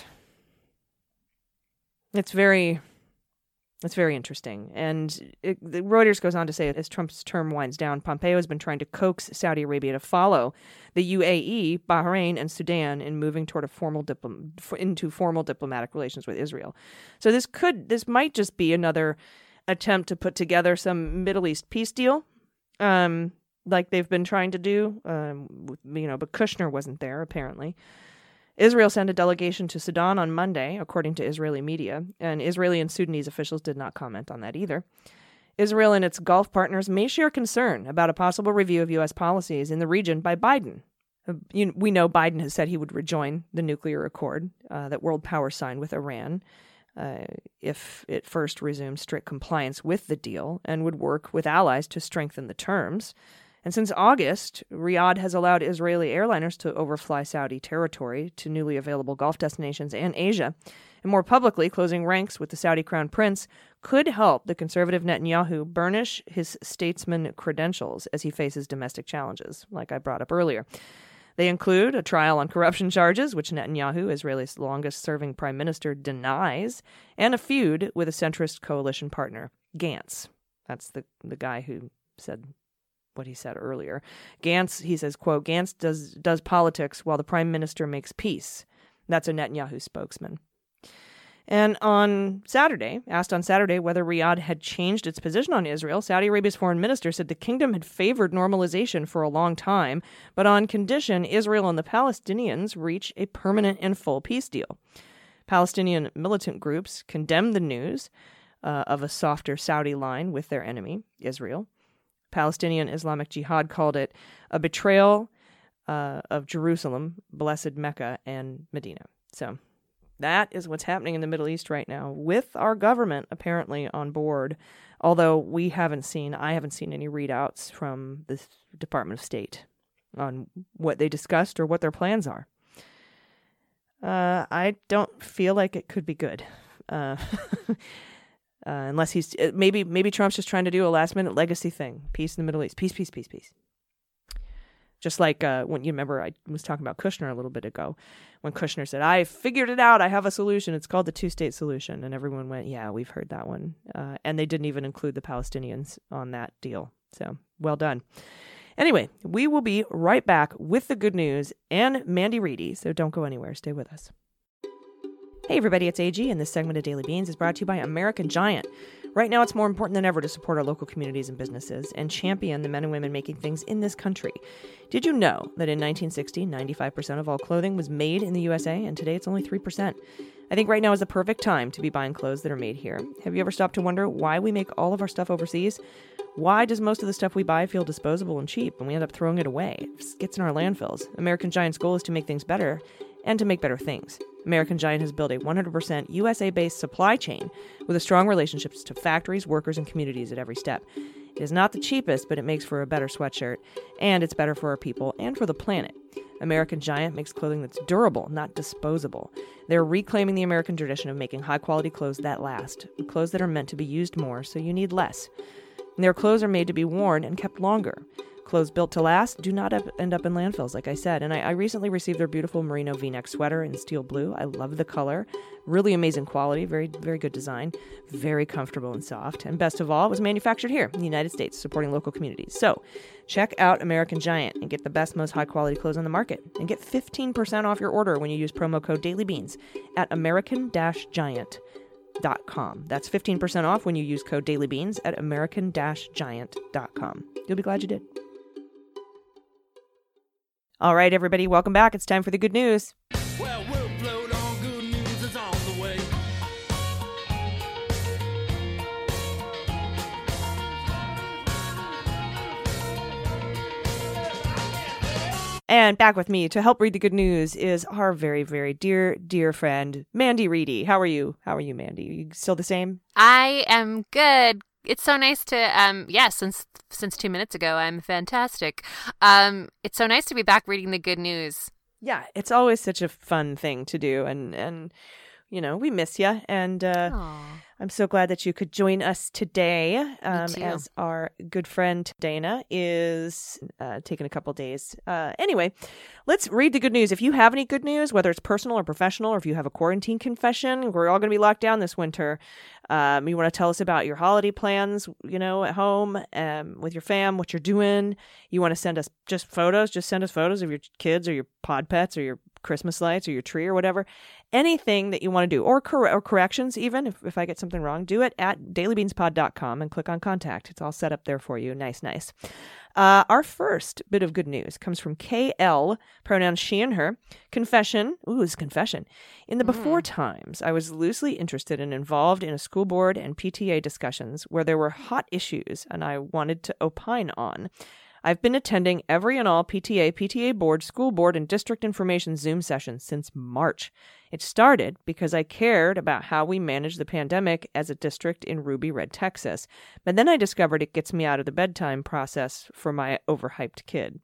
A: it's very it's very interesting. And it, the Reuters goes on to say, as Trump's term winds down, Pompeo has been trying to coax Saudi Arabia to follow the U A E, Bahrain, and Sudan in moving toward a formal diplom- into formal diplomatic relations with Israel. So this could this might just be another attempt to put together some Middle East peace deal, um, like they've been trying to do. Um, you know, but Kushner wasn't there apparently. Israel sent a delegation to Sudan on Monday, according to Israeli media, and Israeli and Sudanese officials did not comment on that either. Israel and its Gulf partners may share concern about a possible review of U S policies in the region by Biden. You know, we know Biden has said he would rejoin the nuclear accord uh, that world powers signed with Iran uh, if it first resumed strict compliance with the deal and would work with allies to strengthen the terms. And since August, Riyadh has allowed Israeli airliners to overfly Saudi territory to newly available Gulf destinations and Asia. And more publicly, closing ranks with the Saudi crown prince could help the conservative Netanyahu burnish his statesman credentials as he faces domestic challenges, like I brought up earlier. They include a trial on corruption charges, which Netanyahu, Israel's longest-serving prime minister, denies, and a feud with a centrist coalition partner, Gantz. That's the, the guy who said what he said earlier. Gantz, he says, quote, Gantz does does politics while the prime minister makes peace. That's a Netanyahu spokesman. And on Saturday, asked on Saturday whether Riyadh had changed its position on Israel, Saudi Arabia's foreign minister said the kingdom had favored normalization for a long time, but on condition Israel and the Palestinians reach a permanent and full peace deal. Palestinian militant groups condemned the news uh, of a softer Saudi line with their enemy, Israel. Palestinian Islamic Jihad called it a betrayal uh, of Jerusalem, blessed Mecca, and Medina. So that is what's happening in the Middle East right now, with our government apparently on board, although we haven't seen, I haven't seen any readouts from the Department of State on what they discussed or what their plans are. Uh, I don't feel like it could be good. Uh Uh, unless he's maybe maybe Trump's just trying to do a last minute legacy thing, peace in the Middle East, peace, peace, peace, peace. Just like uh, when you remember, I was talking about Kushner a little bit ago, when Kushner said, "I figured it out, I have a solution. It's called the two-state solution," and everyone went, "Yeah, we've heard that one," uh, and they didn't even include the Palestinians on that deal. So well done. Anyway, we will be right back with the good news and Mandy Reedy. So don't go anywhere. Stay with us. Hey everybody, it's A G, and this segment of Daily Beans is brought to you by American Giant. Right now, it's more important than ever to support our local communities and businesses and champion the men and women making things in this country. Did you know that in nineteen sixty, ninety-five percent of all clothing was made in the U S A, and today it's only three percent? I think right now is the perfect time to be buying clothes that are made here. Have you ever stopped to wonder why we make all of our stuff overseas? Why does most of the stuff we buy feel disposable and cheap, and we end up throwing it away? It gets in our landfills. American Giant's goal is to make things better and to make better things. American Giant has built a one hundred percent U S A-based supply chain with a strong relationships to factories, workers, and communities at every step. It is not the cheapest, but it makes for a better sweatshirt, and it's better for our people and for the planet. American Giant makes clothing that's durable, not disposable. They're reclaiming the American tradition of making high-quality clothes that last, clothes that are meant to be used more, so you need less. And their clothes are made to be worn and kept longer. Clothes built to last do not up, end up in landfills, like I said. And I, I recently received their beautiful merino V-neck sweater in steel blue. I love the color. Really amazing quality. Very, very good design. Very comfortable and soft. And best of all, it was manufactured here in the United States, supporting local communities. So check out American Giant and get the best, most high-quality clothes on the market. And get fifteen percent off your order when you use promo code DailyBeans at American Giant dot com. That's fifteen percent off when you use code DailyBeans at American Giant dot com. You'll be glad you did. All right, everybody, welcome back. It's time for the good news.
E: Well, we'll float on, good news is on the way.
A: And back with me to help read the good news is our very, very dear, dear friend, Mandy Reedy. How are you? How are you, Mandy? Are you still the same?
C: I am good. It's so nice to, um, yeah, since since two minutes ago, I'm fantastic. Um, it's so nice to be back reading the good news.
A: Yeah, it's always such a fun thing to do. And, and you know, we miss you. And uh, I'm so glad that you could join us today um, as our good friend Dana is uh, taking a couple days. Uh, anyway, let's read the good news. If you have any good news, whether it's personal or professional, or if you have a quarantine confession, we're all going to be locked down this winter. Um, you want to tell us about your holiday plans, you know, at home um, with your fam, what you're doing. You want to send us just photos, just send us photos of your kids or your pod pets or your Christmas lights or your tree or whatever. Anything that you want to do, or, cor- or corrections even, if, if I get something wrong, do it at daily beans pod dot com and click on contact. It's all set up there for you. Nice, nice. Uh, our first bit of good news comes from K L, pronouns she and her. Confession. Ooh, it's confession. In the mm. before times, I was loosely interested and involved in a school board and P T A discussions where there were hot issues and I wanted to opine on. I've been attending every and all P T A, P T A board, school board, and district information Zoom sessions since March. It started because I cared about how we manage the pandemic as a district in Ruby Red, Texas. But then I discovered it gets me out of the bedtime process for my overhyped kid.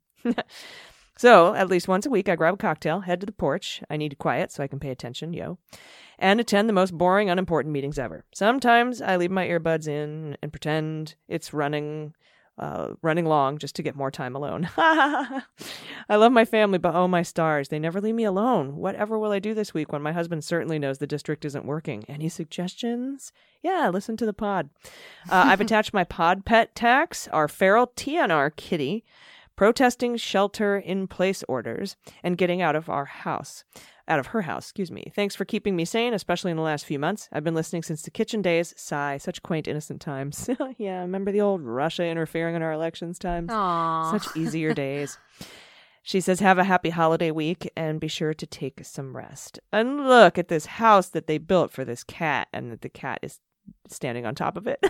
A: So at least once a week, I grab a cocktail, head to the porch. I need quiet so I can pay attention, yo. And attend the most boring, unimportant meetings ever. Sometimes I leave my earbuds in and pretend it's running... Uh, running long just to get more time alone. I love my family, but oh my stars, they never leave me alone. Whatever will I do this week when my husband certainly knows the district isn't working? Any suggestions? Yeah, listen to the pod. Uh, I've attached my pod pet tax, our feral T N R kitty, protesting shelter-in-place orders, and getting out of our house. Out of her house, excuse me. Thanks for keeping me sane, especially in the last few months. I've been listening since the kitchen days. Sigh, such quaint, innocent times. Yeah, remember the old Russia interfering in our elections times?
C: Aww.
A: Such easier days. She says, have a happy holiday week and be sure to take some rest. And look at this house that they built for this cat, and that the cat is standing on top of it.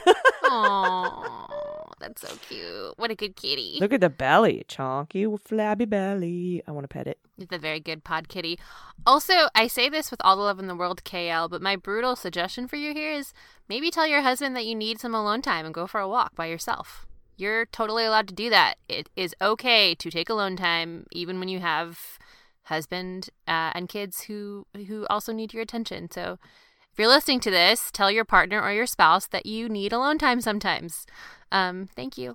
C: Aww, that's so cute. What a good kitty.
A: Look at the belly. Chonky, flabby belly. I want to pet it.
C: It's a very good pod kitty. Also, I say this with all the love in the world, K L, but my brutal suggestion for you here is maybe tell your husband that you need some alone time and go for a walk by yourself. You're totally allowed to do that. It is okay to take alone time, even when you have husband uh, and kids who who also need your attention. So if you're listening to this, tell your partner or your spouse that you need alone time sometimes. Um, thank you.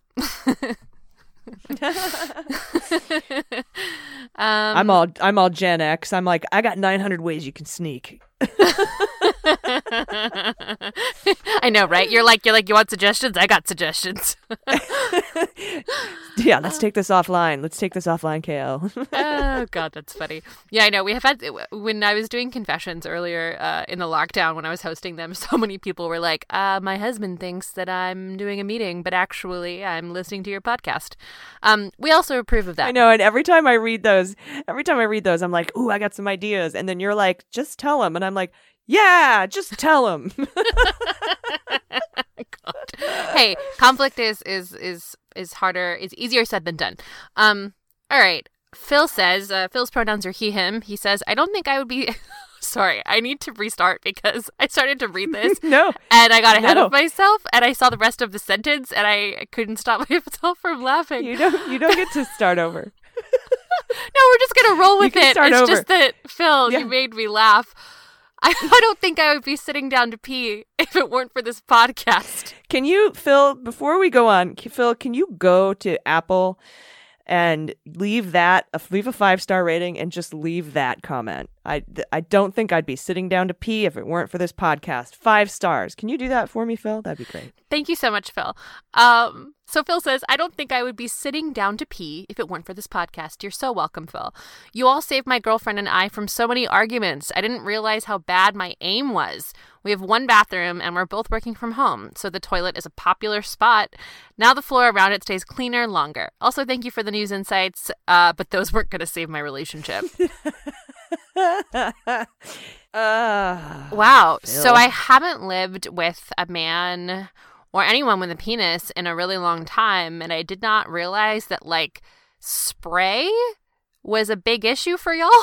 C: um,
A: I'm all I'm all Gen X. I'm like, I got nine hundred ways you can sneak.
C: I know, right? You're like, you're like, you want suggestions? I got suggestions.
A: Yeah, let's take this offline. Let's take this offline, K L.
C: Oh, God, that's funny. Yeah, I know. We have had, when I was doing confessions earlier uh, in the lockdown, when I was hosting them, so many people were like, uh, my husband thinks that I'm doing a meeting, but actually I'm listening to your podcast. Um, we also approve of that.
A: I know, and every time I read those, every time I read those, I'm like, ooh, I got some ideas. And then you're like, just tell them. And I'm like, yeah, just tell them.
C: God. Hey, conflict is is is is harder, is easier said than done. Um, all right. Phil says, uh, Phil's pronouns are he, him. He says, I don't think I would be. Sorry, I need to restart because I started to read this.
A: No.
C: And I got ahead
A: No.
C: of myself and I saw the rest of the sentence and I couldn't stop myself from laughing.
A: You don't you don't get to start over.
C: No, we're just going to roll with
A: You can
C: it.
A: start
C: It's
A: over.
C: just that, Phil,
A: Yeah.
C: you made me laugh. I, I don't think I would be sitting down to pee if it weren't for this podcast.
A: Can you, Phil, before we go on, c- Phil, can you go to Apple and leave that, uh, leave a five-star rating and just leave that comment? I, th- I don't think I'd be sitting down to pee if it weren't for this podcast. Five stars. Can you do that for me, Phil? That'd be great.
C: Thank you so much, Phil. Um, so Phil says, I don't think I would be sitting down to pee if it weren't for this podcast. You're so welcome, Phil. You all saved my girlfriend and I from so many arguments. I didn't realize how bad my aim was. We have one bathroom and we're both working from home, so the toilet is a popular spot. Now the floor around it stays cleaner longer. Also, thank you for the news insights, uh, but those weren't going to save my relationship.
A: uh,
C: Wow.
A: Phil.
C: So I haven't lived with a man or anyone with a penis in a really long time, and I did not realize that, like, spray was a big issue for y'all.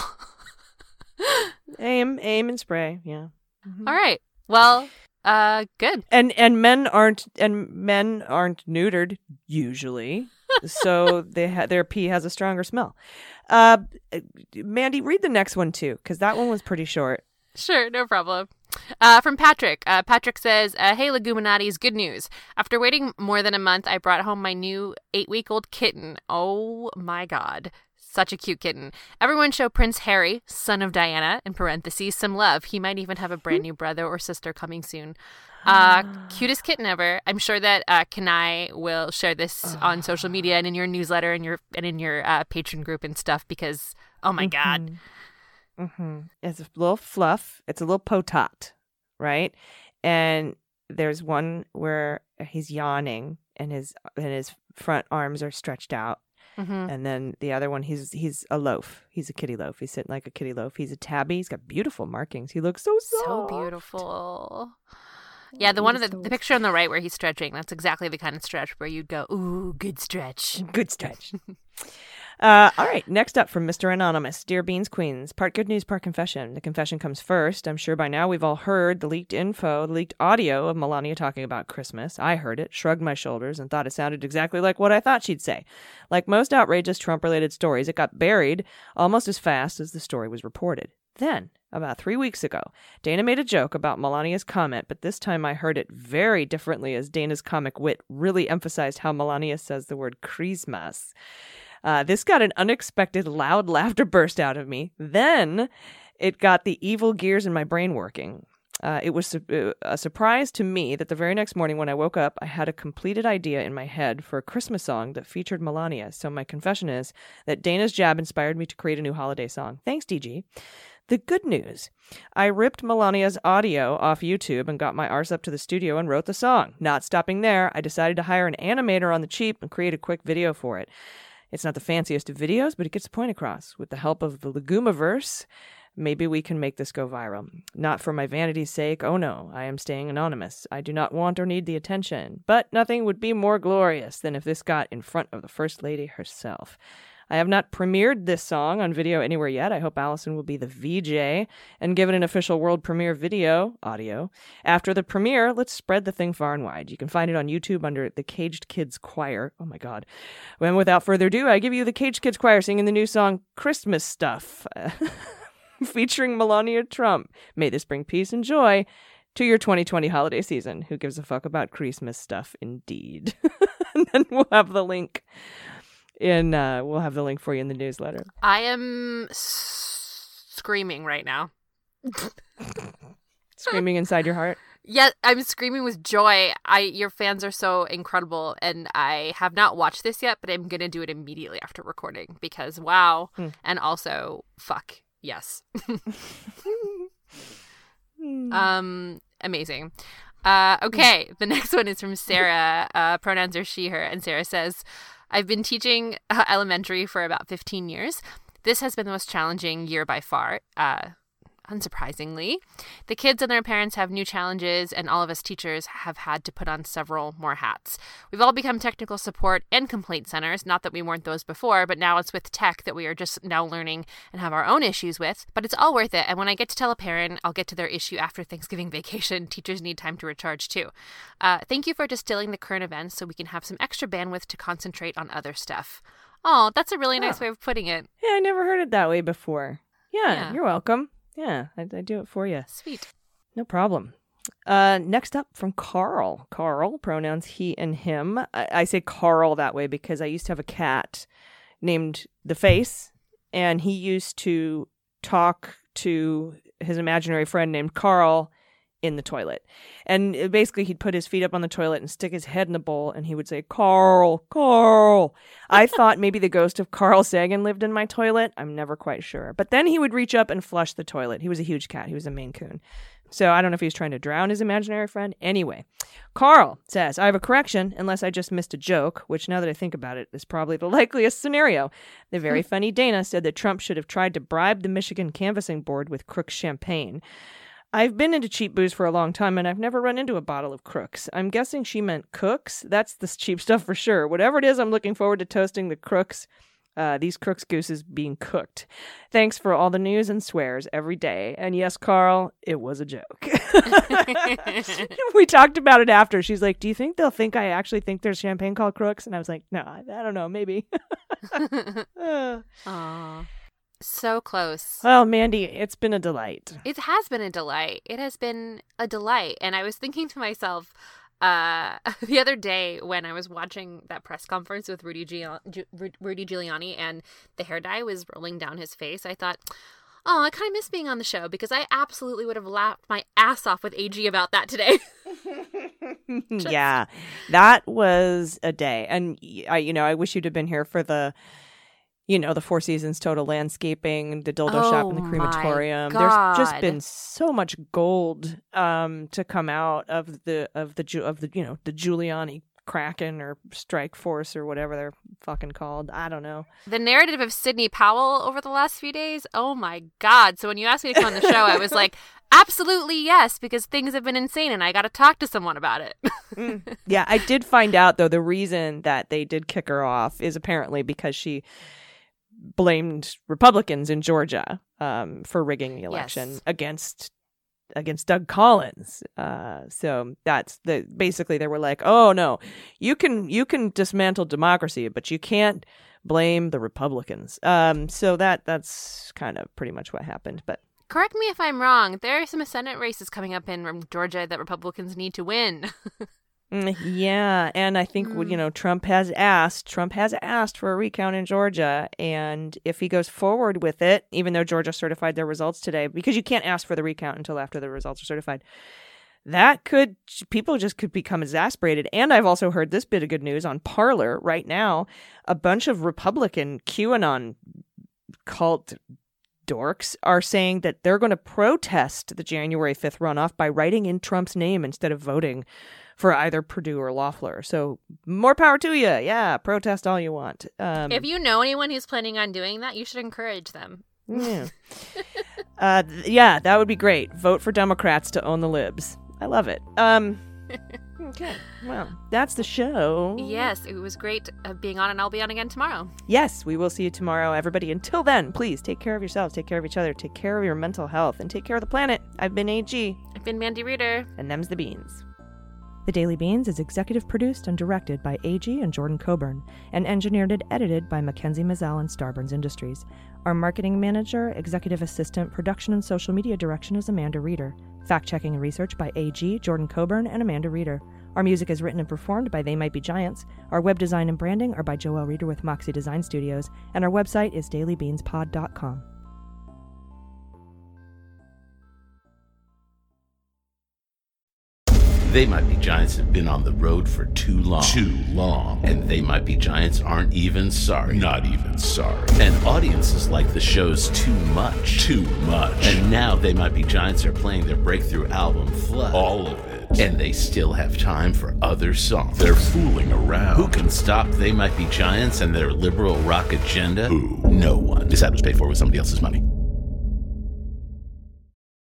A: aim, aim and spray. Yeah. Mhm.
C: All right. Well, uh, good.
A: And and men aren't and men aren't neutered usually, so they ha- their pee has a stronger smell. Uh, Mandy, read the next one too, because that one was pretty short.
C: Sure, no problem. Uh, from Patrick. Uh, Patrick says, uh, hey, Leguminati's, good news. After waiting more than a month, I brought home my new eight-week-old kitten. Oh, my God. Such a cute kitten. Everyone show Prince Harry, son of Diana, in parentheses, some love. He might even have a brand new brother or sister coming soon. Uh, cutest kitten ever. I'm sure that uh, Kanai will share this on social media and in your newsletter and your and in your uh, patron group and stuff because, oh my God.
A: Mm-hmm. It's a little fluff. It's a little potot, right? And there's one where he's yawning and his and his front arms are stretched out.
C: Mm-hmm.
A: And then the other one, he's he's a loaf. He's a kitty loaf. He's sitting like a kitty loaf. He's a tabby. He's got beautiful markings. He looks so soft.
C: So beautiful. Yeah, the one of the, the picture on the right where he's stretching, that's exactly the kind of stretch where you'd go, ooh, good stretch.
A: Good stretch. uh, all right, next up from Mister Anonymous. Dear Beans Queens, part good news, part confession. The confession comes first. I'm sure by now we've all heard the leaked info, the leaked audio of Melania talking about Christmas. I heard it, shrugged my shoulders, and thought it sounded exactly like what I thought she'd say. Like most outrageous Trump-related stories, it got buried almost as fast as the story was reported. Then, about three weeks ago, Dana made a joke about Melania's comment, but this time I heard it very differently as Dana's comic wit really emphasized how Melania says the word Christmas. Uh, this got an unexpected loud laughter burst out of me. Then it got the evil gears in my brain working. Uh, it was su- a surprise to me that the very next morning when I woke up, I had a completed idea in my head for a Christmas song that featured Melania. So my confession is that Dana's jab inspired me to create a new holiday song. Thanks, D G. The good news, I ripped Melania's audio off YouTube and got my arse up to the studio and wrote the song. Not stopping there, I decided to hire an animator on the cheap and create a quick video for it. It's not the fanciest of videos, but it gets the point across. With the help of the Legumiverse, maybe we can make this go viral. Not for my vanity's sake, oh no, I am staying anonymous. I do not want or need the attention, but nothing would be more glorious than if this got in front of the First Lady herself. I have not premiered this song on video anywhere yet. I hope Allison will be the V J and give it an official world premiere video, audio. After the premiere, let's spread the thing far and wide. You can find it on YouTube under the Caged Kids Choir. Oh my God. And without further ado, I give you the Caged Kids Choir singing the new song, Christmas Stuff, featuring Melania Trump. May this bring peace and joy to your twenty twenty holiday season. Who gives a fuck about Christmas stuff, indeed. And then we'll have the link. In uh, we'll have the link for you in the newsletter.
C: I am s- screaming right now.
A: Screaming inside your heart.
C: Yeah, I'm screaming with joy. I your fans are so incredible, and I have not watched this yet, but I'm gonna do it immediately after recording because wow,
A: Hmm.
C: and also fuck yes. um, amazing. Uh, okay, the next one is from Sarah. Uh, pronouns are she, her, and Sarah says, "I've been teaching uh, elementary for about fifteen years. This has been the most challenging year by far." Uh, Unsurprisingly, the kids and their parents have new challenges, and all of us teachers have had to put on several more hats. We've all become technical support and complaint centers, not that we weren't those before, but now it's with tech that we are just now learning and have our own issues with. But it's all worth it, and when I get to tell a parent, I'll get to their issue after Thanksgiving vacation. Teachers need time to recharge too. Uh, thank you for distilling the current events so we can have some extra bandwidth to concentrate on other stuff. Oh, that's a really nice
A: Oh.
C: way of putting it.
A: Yeah, I never heard it that way before. Yeah,
C: Yeah.
A: you're welcome. Yeah, I, I do it for you.
C: Sweet.
A: No problem. Uh, next up from Carl. Carl, pronouns he and him. I, I say Carl that way because I used to have a cat named The Face, and he used to talk to his imaginary friend named Carl in the toilet. And it- basically, he'd put his feet up on the toilet and stick his head in the bowl, and he would say, Carl, Carl. I thought maybe the ghost of Carl Sagan lived in my toilet. I'm never quite sure. But then he would reach up and flush the toilet. He was a huge cat. He was a Maine Coon. So I don't know if he was trying to drown his imaginary friend. Anyway, Carl says, I have a correction, unless I just missed a joke, which now that I think about it is probably the likeliest scenario. The very funny Dana said that Trump should have tried to bribe the Michigan Canvassing Board with Crook's champagne. I've been into cheap booze for a long time, and I've never run into a bottle of Crook's. I'm guessing she meant Cook's. That's the cheap stuff for sure. Whatever it is, I'm looking forward to toasting the Crook's, uh, these Crook's gooses being cooked. Thanks for all the news and swears every day. And yes, Carl, it was a joke. We talked about it after. She's like, do you think they'll think I actually think there's champagne called Crook's? And I was like, no, I, I don't know, maybe. Uh,
C: Aw. So close.
A: well, Mandy, it's been a delight.
C: It has been a delight. It has been a delight. And I was thinking to myself uh, the other day when I was watching that press conference with Rudy, Giul- Ju- Ru- Rudy Giuliani and the hair dye was rolling down his face, I thought, oh, I kind of miss being on the show because I absolutely would have laughed my ass off with A G about that today.
A: Yeah, that was a day. And, I, you know, I wish you'd have been here for the... You know, the Four Seasons total landscaping, the dildo
C: Oh
A: shop, and the
C: my
A: crematorium. There's just
C: God.
A: been so much gold um, to come out of the of the Ju- of the you know the Giuliani Kraken or Strike Force or whatever they're fucking called. I don't know.
C: The narrative of Sidney Powell over the last few days, oh my God. So when you asked me to come on the show, I was like, absolutely yes, because things have been insane and I got to talk to someone about it.
A: Yeah, I did find out though the reason that they did kick her off is apparently because she blamed Republicans in Georgia um, for rigging the election
C: Yes.
A: against against Doug Collins. Uh, so that's the basically they were like, oh no, you can you can dismantle democracy, but you can't blame the Republicans. Um, so that that's kind of pretty much what happened. But
C: Correct me if I'm wrong. There are some Senate races coming up in Georgia that Republicans need to win.
A: mm, yeah, and I think you know Trump has asked Trump has asked for a recount in Georgia, and if he goes forward with it, even though Georgia certified their results today, because you can't ask for the recount until after the results are certified. That could, people just could become exasperated. And I've also heard this bit of good news on Parler right now. A bunch of Republican QAnon cult dorks are saying that they're going to protest the January fifth runoff by writing in Trump's name instead of voting for either Perdue or Loeffler. So more power to you. Yeah, protest all you want. Um,
C: If you know anyone who's planning on doing that, you should encourage them.
A: yeah. uh, th- yeah, that would be great. Vote for Democrats to own the libs. I love it. Um, okay, well, that's the show.
C: Yes, it was great uh, being on, and I'll be on again tomorrow.
A: Yes, we will see you tomorrow, everybody. Until then, please take care of yourselves, take care of each other, take care of your mental health, and take care of the planet. I've been A G,
C: I've been Mandy Reader.
A: and them's the beans. The Daily Beans is executive produced and directed by A G and Jordan Coburn, and engineered and edited by Mackenzie Mazzell and Starburns Industries. Our marketing manager, executive assistant, production and social media direction is Amanda Reeder. Fact-checking and research by A G, Jordan Coburn, and Amanda Reeder. Our music is written and performed by They Might Be Giants. Our web design and branding are by Joelle Reeder with Moxie Design Studios, and our website is daily beans pod dot com.
F: They Might Be Giants have been on the road for too long. Too long. And They Might Be Giants aren't even sorry. Not even sorry. And audiences like the shows too much. Too much. And now They Might Be Giants are playing their breakthrough album, Flood. All of it. And they still have time for other songs. They're fooling around. Who can stop They Might Be Giants and their liberal rock agenda? Who? No one. This ad was paid for with somebody else's money.